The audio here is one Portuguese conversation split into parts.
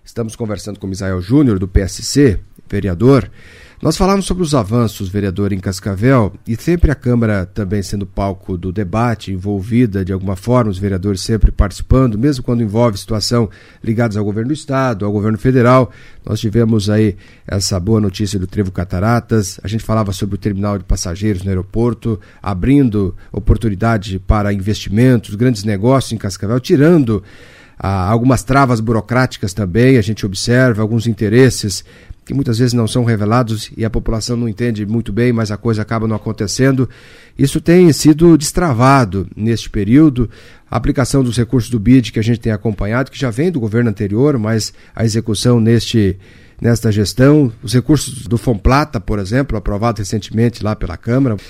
Estamos conversando com o Misael Júnior, do PSC, vereador. Nós falamos sobre os avanços, vereador, em Cascavel, e sempre a Câmara também sendo palco do debate, envolvida de alguma forma, os vereadores sempre participando, mesmo quando envolve situação ligadas ao governo do Estado, ao governo federal. Nós tivemos aí essa boa notícia do Trevo Cataratas, a gente falava sobre o terminal de passageiros no aeroporto, abrindo oportunidade para investimentos, grandes negócios em Cascavel, tirando algumas travas burocráticas também, a gente observa alguns interesses que muitas vezes não são revelados e a população não entende muito bem, mas a coisa acaba não acontecendo. Isso tem sido destravado neste período. A aplicação dos recursos do BID que a gente tem acompanhado, que já vem do governo anterior, mas a execução nesta gestão, os recursos do Fomplata, por exemplo, aprovado recentemente lá pela Câmara,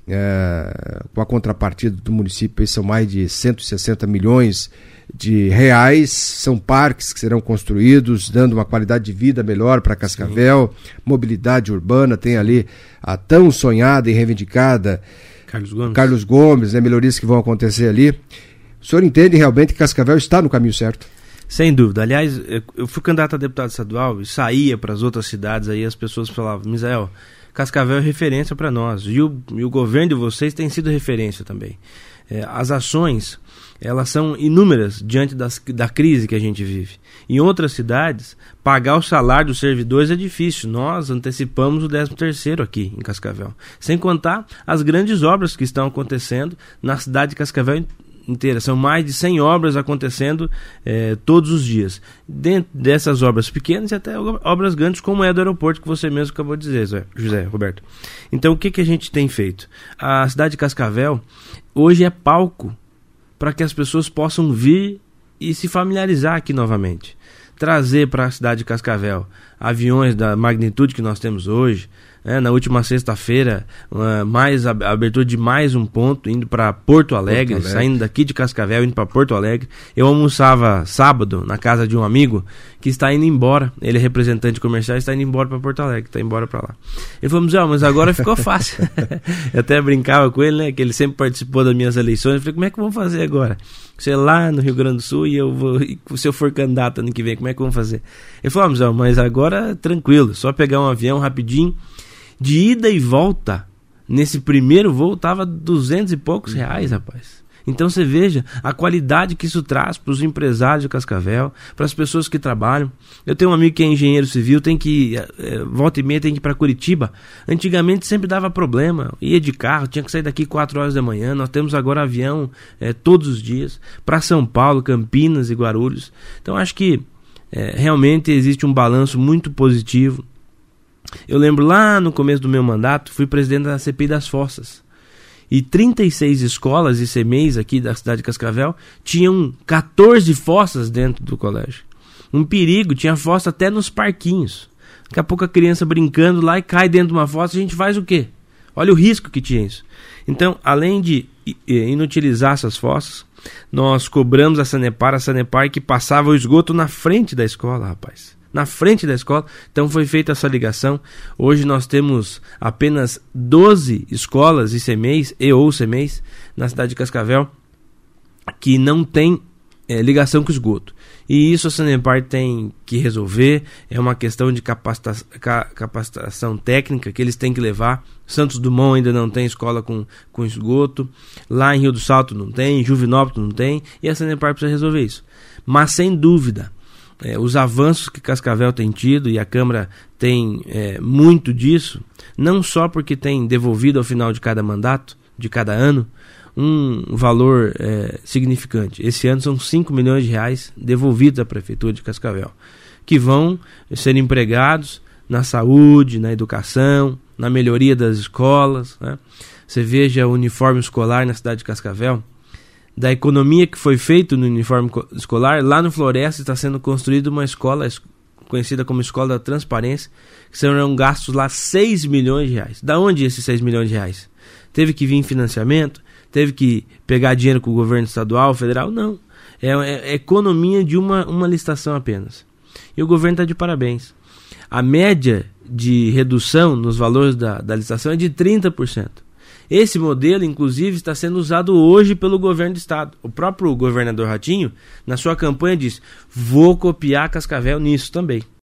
com a contrapartida do município, são mais de 160 milhões de reais, são parques que serão construídos, dando uma qualidade de vida melhor para Cascavel. Sim. Mobilidade urbana, tem ali a tão sonhada e reivindicada Carlos Gomes, né, melhorias que vão acontecer ali. O senhor entende realmente que Cascavel está no caminho certo? Sem dúvida. Aliás, eu fui candidato a deputado estadual e saía para as outras cidades, aí as pessoas falavam: Misael, Cascavel é referência para nós, e o governo de vocês tem sido referência também. As ações, elas são inúmeras diante da crise que a gente vive. Em outras cidades, pagar o salário dos servidores é difícil. Nós antecipamos o 13º aqui em Cascavel. Sem contar as grandes obras que estão acontecendo na cidade de Cascavel inteira. São mais de 100 obras acontecendo todos os dias. Dentro dessas obras pequenas e até obras grandes, como é do aeroporto, que você mesmo acabou de dizer, José Roberto. Então, o que a gente tem feito? A cidade de Cascavel hoje é palco para que as pessoas possam vir e se familiarizar aqui novamente. Trazer para a cidade de Cascavel aviões da magnitude que nós temos hoje. Na última sexta-feira, a abertura de mais um ponto, indo para Porto Alegre, saindo daqui de Cascavel, indo para Porto Alegre. Eu almoçava sábado na casa de um amigo que está indo embora. Ele é representante comercial, está indo embora para Porto Alegre, está indo embora para lá. Ele falou: mas agora ficou fácil. Eu até brincava com ele, né, que ele sempre participou das minhas eleições. Eu falei: como é que vamos fazer agora? Você é lá no Rio Grande do Sul e se eu for candidato ano que vem, como é que vamos fazer? Ele falou: mas agora tranquilo, só pegar um avião rapidinho. De ida e volta, nesse primeiro voo, estava 200 e poucos reais, rapaz. Então você veja a qualidade que isso traz para os empresários de Cascavel, para as pessoas que trabalham. Eu tenho um amigo que é engenheiro civil, tem que volta e meia tem que ir para Curitiba. Antigamente sempre dava problema, ia de carro, tinha que sair daqui 4 horas da manhã. Nós temos agora avião todos os dias para São Paulo, Campinas e Guarulhos. Então acho que realmente existe um balanço muito positivo. Eu lembro lá no começo do meu mandato, fui presidente da CPI das Fossas. E 36 escolas e CMEs aqui da cidade de Cascavel tinham 14 fossas dentro do colégio. Um perigo, tinha fossa até nos parquinhos. Daqui a pouco a criança brincando lá e cai dentro de uma fossa, a gente faz o quê? Olha o risco que tinha isso. Então, além de inutilizar essas fossas, nós cobramos a Sanepar que passava o esgoto na frente da escola, rapaz. Na frente da escola, então foi feita essa ligação. Hoje nós temos apenas 12 escolas e CMEs na cidade de Cascavel que não tem ligação com esgoto. E isso a Sanepar tem que resolver. É uma questão de capacitação técnica que eles têm que levar. Santos Dumont ainda não tem escola com esgoto. Lá em Rio do Salto não tem, em Juvinópolis não tem. E a Sanepar precisa resolver isso. Mas sem dúvida, os avanços que Cascavel tem tido, e a Câmara tem muito disso, não só porque tem devolvido ao final de cada mandato, de cada ano, um valor significante. Esse ano são 5 milhões de reais devolvidos à Prefeitura de Cascavel, que vão ser empregados na saúde, na educação, na melhoria das escolas, né? Você veja o uniforme escolar na cidade de Cascavel. Da economia que foi feita no uniforme escolar, lá no Floresta está sendo construída uma escola conhecida como Escola da Transparência, que serão gastos lá 6 milhões de reais. Da onde esses 6 milhões de reais? Teve que vir em financiamento? Teve que pegar dinheiro com o governo estadual, federal? Não. É economia de uma licitação apenas. E o governo está de parabéns. A média de redução nos valores da licitação é de 30%. Esse modelo, inclusive, está sendo usado hoje pelo governo do estado. O próprio governador Ratinho, na sua campanha, disse: vou copiar Cascavel nisso também.